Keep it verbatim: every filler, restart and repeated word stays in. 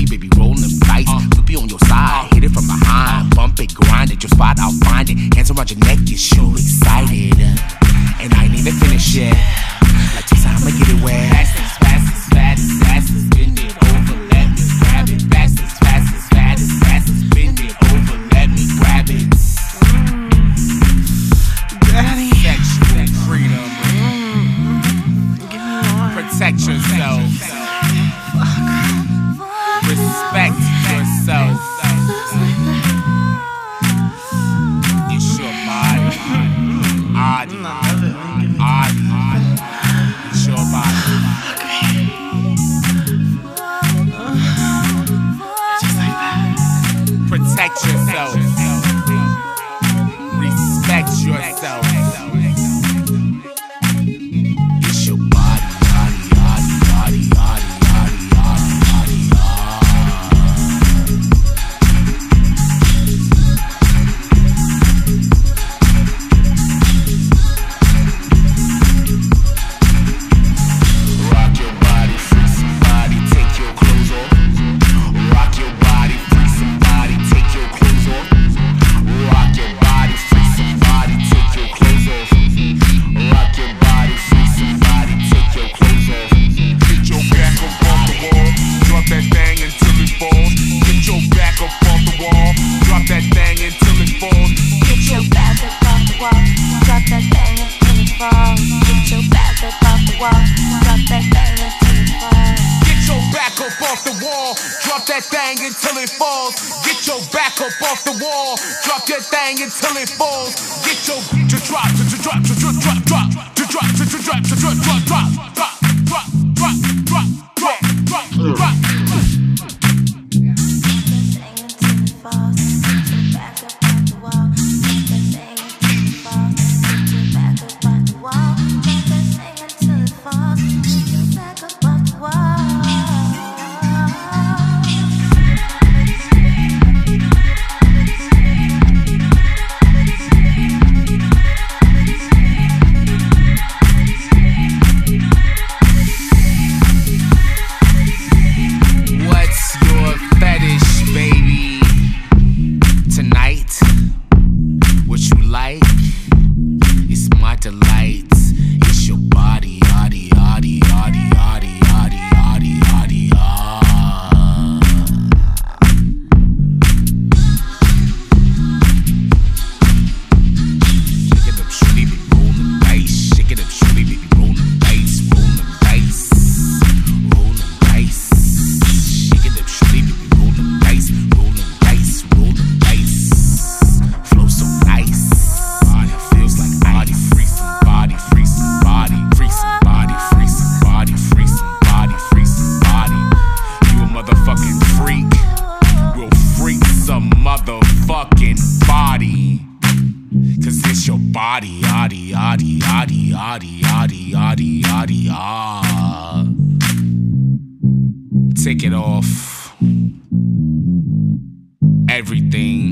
shooty, baby, rolling them dice. Flip you on your side, hit it from behind. Bump it, grind it, your spot, I'll find it. Hands around your neck, get you excited. And I ain't even finished yet. Like this, I'ma get it wet. Fast as fast as fast as fast as bend it over, let me grab it. Fast as fast as fast as fast as bend it over, let me grab it. Daddy. Sexual freedom. Protect yourself. Respect yourself. It's your body. Adi. Adi. It's your body. Just like that. Protect yourself. Respect yourself. It's your body. Adi, adi, adi, adi, adi, adi, Rock your body, free somebody, take your clothes off. Rock your body, free somebody, take your clothes off. Rock your body, free somebody, take your clothes off. Rock your body, free somebody, take your clothes off. Get your back up off the wall, drop that thing until it falls. Get your back up off the wall, drop that thing until it falls. Get your back up off the wall, drop that thing until it falls. Get your back up off the wall, drop that thing until it falls. Get your back up off the wall, drop that thing until it falls. Get your back up off the wall, drop that thing until it falls. Get your to drop, to drop, to drop, drop, drop, to drop, to drop, to drop, drop, drop, drop, drop, drop, drop, drop, drop, drop. Body, yaddy, yaddy, yaddy, yaddy, yaddy, yaddy, yaddy, ah. Take it off. Everything